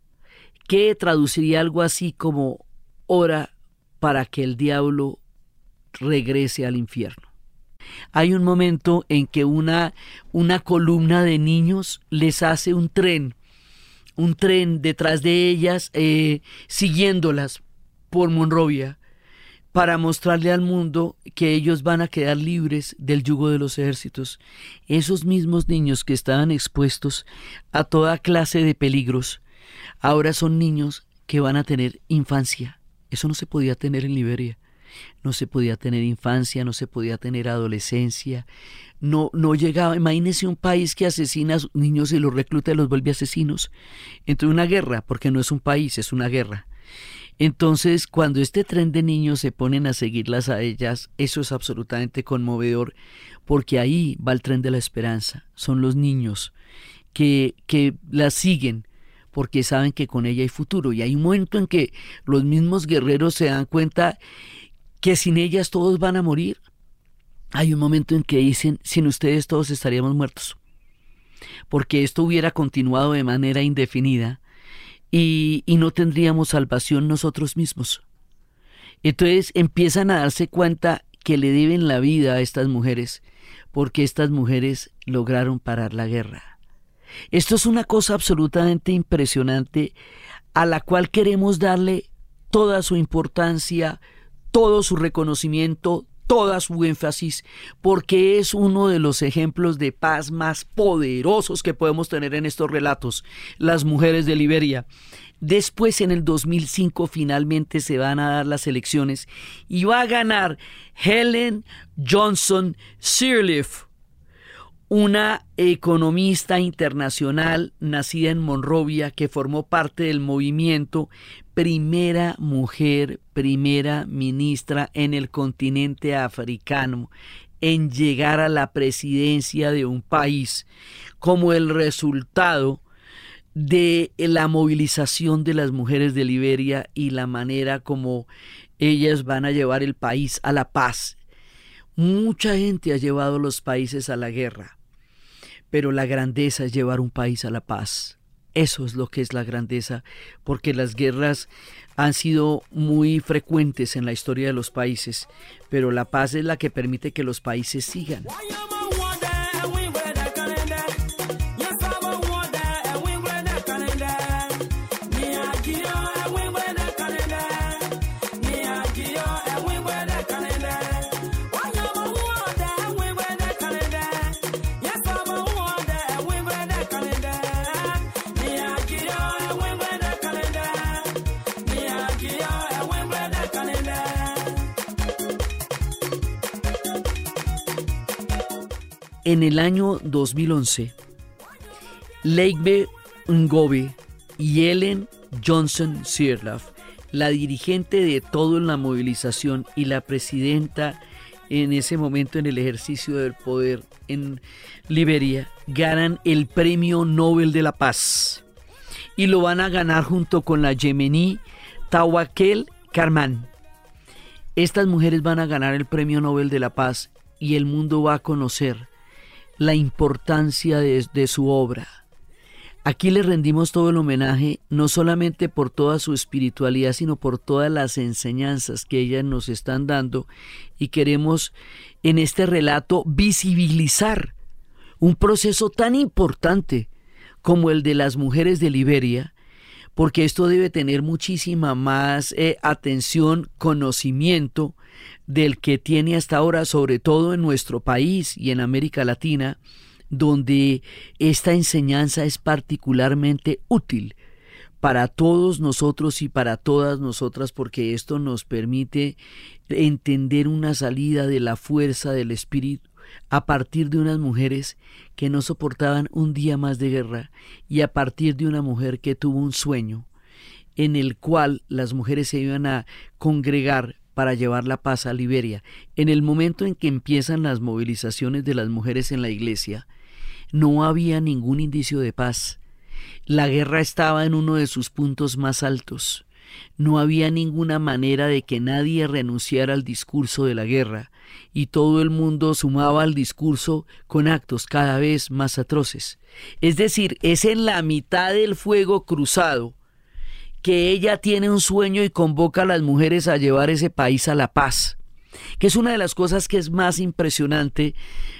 que traduciría algo así como ora para que el diablo regrese al infierno. Hay un momento en que una, una columna de niños les hace un tren, un tren detrás de ellas, eh, siguiéndolas por Monrovia, para mostrarle al mundo que ellos van a quedar libres del yugo de los ejércitos. Esos mismos niños que estaban expuestos a toda clase de peligros, ahora son niños que van a tener infancia. Eso no se podía tener en Liberia. No se podía tener infancia, no se podía tener adolescencia, no, no llegaba. Imagínese un país que asesina a sus niños y los recluta y los vuelve asesinos. Entonces una guerra, porque no es un país, es una guerra. Entonces cuando este tren de niños se ponen a seguirlas a ellas, eso es absolutamente conmovedor, porque ahí va el tren de la esperanza. Son los niños que, que las siguen porque saben que con ella hay futuro. Y hay un momento en que los mismos guerreros se dan cuenta que sin ellas todos van a morir. Hay un momento en que dicen, sin ustedes todos estaríamos muertos, porque esto hubiera continuado de manera indefinida y, y no tendríamos salvación nosotros mismos. Entonces empiezan a darse cuenta que le deben la vida a estas mujeres, porque estas mujeres lograron parar la guerra. Esto es una cosa absolutamente impresionante, a la cual queremos darle toda su importancia, todo su reconocimiento, toda su énfasis porque es uno de los ejemplos de paz más poderosos que podemos tener en estos relatos, las mujeres de Liberia. Después, en el dos mil cinco, finalmente se van a dar las elecciones y va a ganar Helen Johnson Sirleaf, una economista internacional nacida en Monrovia que formó parte del movimiento, primera mujer, primera ministra en el continente africano en llegar a la presidencia de un país como el resultado de la movilización de las mujeres de Liberia y la manera como ellas van a llevar el país a la paz. Mucha gente ha llevado los países a la guerra, pero la grandeza es llevar un país a la paz. Eso es lo que es la grandeza, porque las guerras han sido muy frecuentes en la historia de los países, pero la paz es la que permite que los países sigan. En el año dos mil once, Leigbe Ngobe y Helen Johnson Sirleaf, la dirigente de todo en la movilización y la presidenta en ese momento en el ejercicio del poder en Liberia, ganan el Premio Nobel de la Paz y lo van a ganar junto con la yemení Tawakkol Karman. Estas mujeres van a ganar el Premio Nobel de la Paz y el mundo va a conocer la importancia de, de su obra. Aquí le rendimos todo el homenaje, no solamente por toda su espiritualidad, sino por todas las enseñanzas que ellas nos están dando, y queremos en este relato visibilizar un proceso tan importante como el de las mujeres de Liberia, porque esto debe tener muchísima más eh, atención, conocimiento del que tiene hasta ahora, sobre todo en nuestro país y en América Latina, donde esta enseñanza es particularmente útil para todos nosotros y para todas nosotras, porque esto nos permite entender una salida de la fuerza del espíritu a partir de unas mujeres que no soportaban un día más de guerra y a partir de una mujer que tuvo un sueño en el cual las mujeres se iban a congregar para llevar la paz a Liberia. En el momento en que empiezan las movilizaciones de las mujeres en la iglesia, no había ningún indicio de paz. La guerra estaba en uno de sus puntos más altos. No había ninguna manera de que nadie renunciara al discurso de la guerra, y todo el mundo sumaba al discurso con actos cada vez más atroces. Es decir, es en la mitad del fuego cruzado que ella tiene un sueño y convoca a las mujeres a llevar ese país a la paz, que es una de las cosas que es más impresionante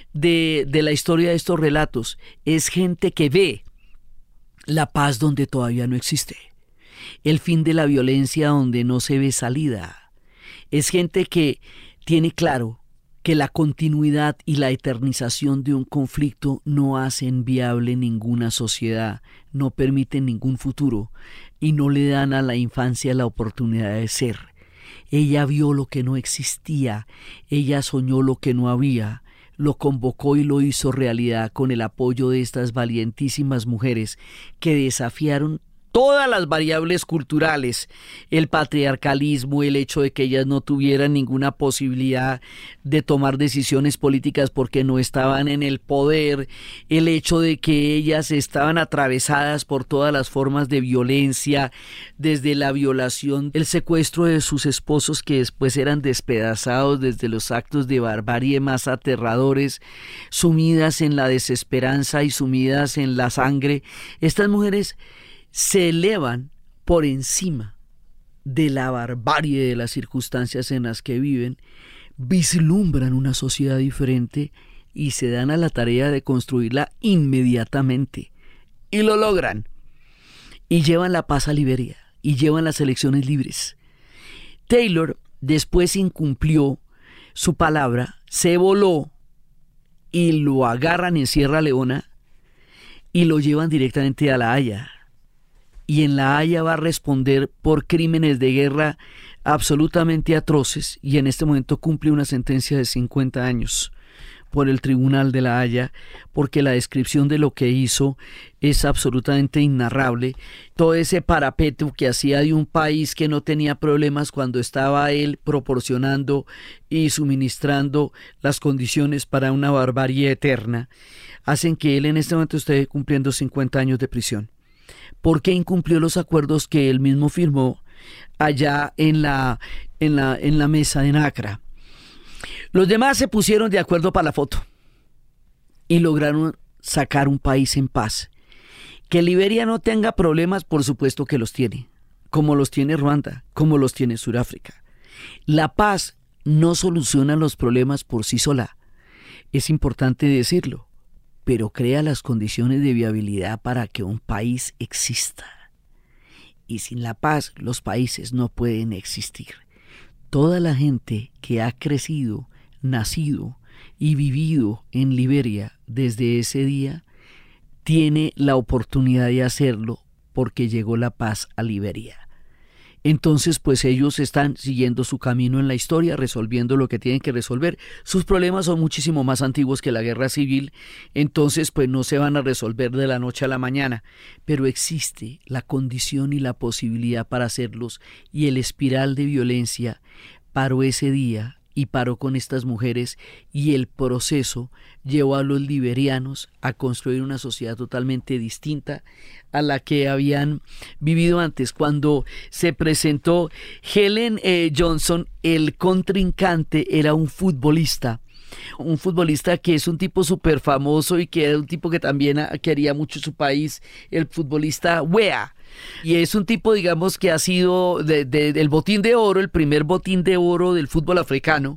de, de la historia de estos relatos. Es gente que ve la paz donde todavía no existe, el fin de la violencia donde no se ve salida. Es gente que tiene claro que la continuidad y la eternización de un conflicto no hacen viable ninguna sociedad, no permiten ningún futuro y no le dan a la infancia la oportunidad de ser. Ella vio lo que no existía, ella soñó lo que no había, lo convocó y lo hizo realidad con el apoyo de estas valientísimas mujeres que desafiaron todas las variables culturales, el patriarcalismo, el hecho de que ellas no tuvieran ninguna posibilidad de tomar decisiones políticas porque no estaban en el poder, el hecho de que ellas estaban atravesadas por todas las formas de violencia, desde la violación, el secuestro de sus esposos que después eran despedazados, desde los actos de barbarie más aterradores, sumidas en la desesperanza y sumidas en la sangre. Estas mujeres se elevan por encima de la barbarie de las circunstancias en las que viven, vislumbran una sociedad diferente y se dan a la tarea de construirla inmediatamente. Y lo logran. Y llevan la paz a Liberia, y llevan las elecciones libres. Taylor después incumplió su palabra, se voló y lo agarran en Sierra Leona y lo llevan directamente a La Haya. Y en La Haya va a responder por crímenes de guerra absolutamente atroces, y en este momento cumple una sentencia de cincuenta años por el Tribunal de La Haya, porque la descripción de lo que hizo es absolutamente inarrable. Todo ese parapeto que hacía de un país que no tenía problemas cuando estaba él proporcionando y suministrando las condiciones para una barbarie eterna, hacen que él en este momento esté cumpliendo cincuenta años de prisión. ¿Por qué incumplió los acuerdos que él mismo firmó allá en la, en la, en la mesa de Nacra? Los demás se pusieron de acuerdo para la foto y lograron sacar un país en paz. Que Liberia no tenga problemas, por supuesto que los tiene, como los tiene Ruanda, como los tiene Sudáfrica. La paz no soluciona los problemas por sí sola, es importante decirlo, pero crea las condiciones de viabilidad para que un país exista. Y sin la paz los países no pueden existir. Toda la gente que ha crecido, nacido y vivido en Liberia desde ese día tiene la oportunidad de hacerlo porque llegó la paz a Liberia. Entonces, pues ellos están siguiendo su camino en la historia, resolviendo lo que tienen que resolver. Sus problemas son muchísimo más antiguos que la guerra civil, entonces pues no se van a resolver de la noche a la mañana, pero existe la condición y la posibilidad para hacerlos, y el espiral de violencia paró ese día y paró con estas mujeres, y el proceso llevó a los liberianos a construir una sociedad totalmente distinta a la que habían vivido antes. Cuando se presentó Helen eh, Johnson, el contrincante era un futbolista, un futbolista que es un tipo súper famoso y que era un tipo que también quería mucho su país, el futbolista Weah. Y es un tipo, digamos, que ha sido de, de, del botín de oro, el primer botín de oro del fútbol africano.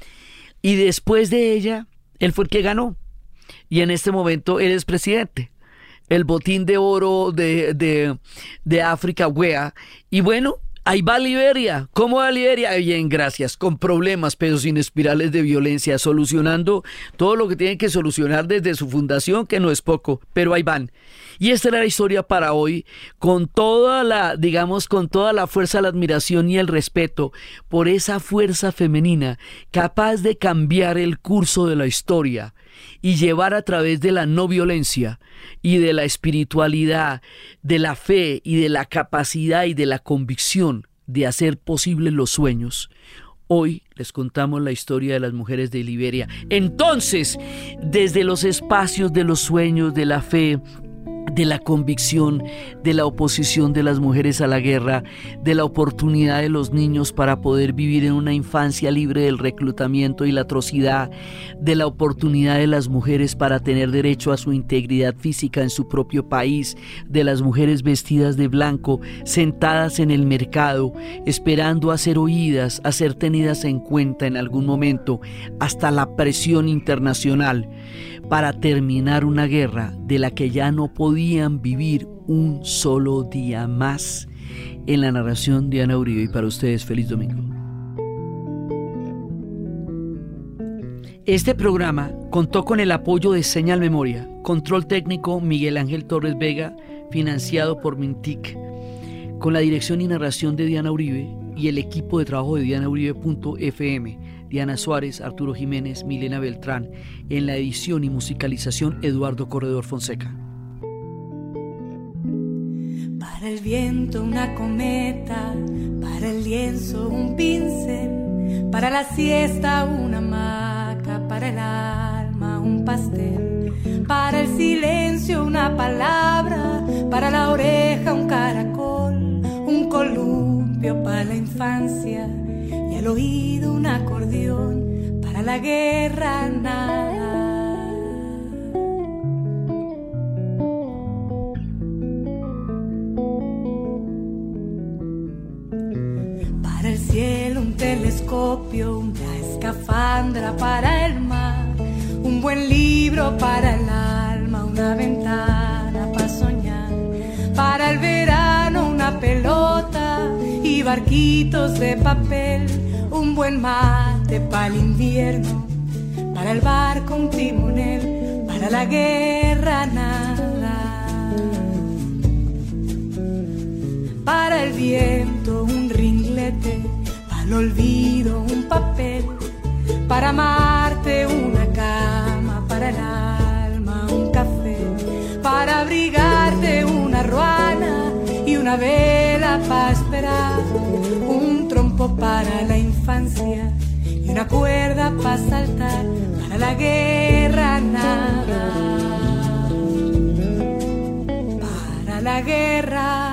Y después de ella, él fue el que ganó. Y en este momento él es presidente. El botín de oro de, de, de África, Weah. Y bueno, ahí va Liberia. ¿Cómo va Liberia? Bien, gracias. Con problemas, pero sin espirales de violencia, solucionando todo lo que tienen que solucionar desde su fundación, que no es poco, pero ahí van. Y esta era la historia para hoy, con toda la, digamos, con toda la fuerza, la admiración y el respeto por esa fuerza femenina capaz de cambiar el curso de la historia y llevar a través de la no violencia y de la espiritualidad, de la fe y de la capacidad y de la convicción de hacer posibles los sueños. Hoy les contamos la historia de las mujeres de Liberia. Entonces, desde los espacios de los sueños, de la fe, de la convicción, de la oposición de las mujeres a la guerra, de la oportunidad de los niños para poder vivir en una infancia libre del reclutamiento y la atrocidad, de la oportunidad de las mujeres para tener derecho a su integridad física en su propio país, de las mujeres vestidas de blanco, sentadas en el mercado, esperando a ser oídas, a ser tenidas en cuenta en algún momento, hasta la presión internacional, para terminar una guerra de la que ya no podían vivir un solo día más. En la narración de Ana Uribe, y para ustedes, feliz domingo. Este programa contó con el apoyo de Señal Memoria, control técnico Miguel Ángel Torres Vega, financiado por Mintic, con la dirección y narración de Diana Uribe y el equipo de trabajo de diana uribe punto efe eme. Diana Suárez, Arturo Jiménez, Milena Beltrán. En la edición y musicalización, Eduardo Corredor Fonseca. Para el viento una cometa, para el lienzo un pincel, para la siesta una hamaca, para el alma un pastel, para el silencio una palabra, para la oreja un caracol, un columpio para la infancia, y al oído un acordeón, para la guerra nada. Para el cielo un telescopio, una escafandra para el mar, un buen libro para el alma, una ventana para soñar, para el verano una pelota y barquitos de papel, un buen mar mate para el invierno, para el barco un timonel, para la guerra nada, para el viento un ringlete, para el olvido un papel, para amarte una cama, para el alma un café, para abrigarte una ruana y una vela para esperar, un trompo para la infancia y una cuerda para saltar, para la guerra nada, para la guerra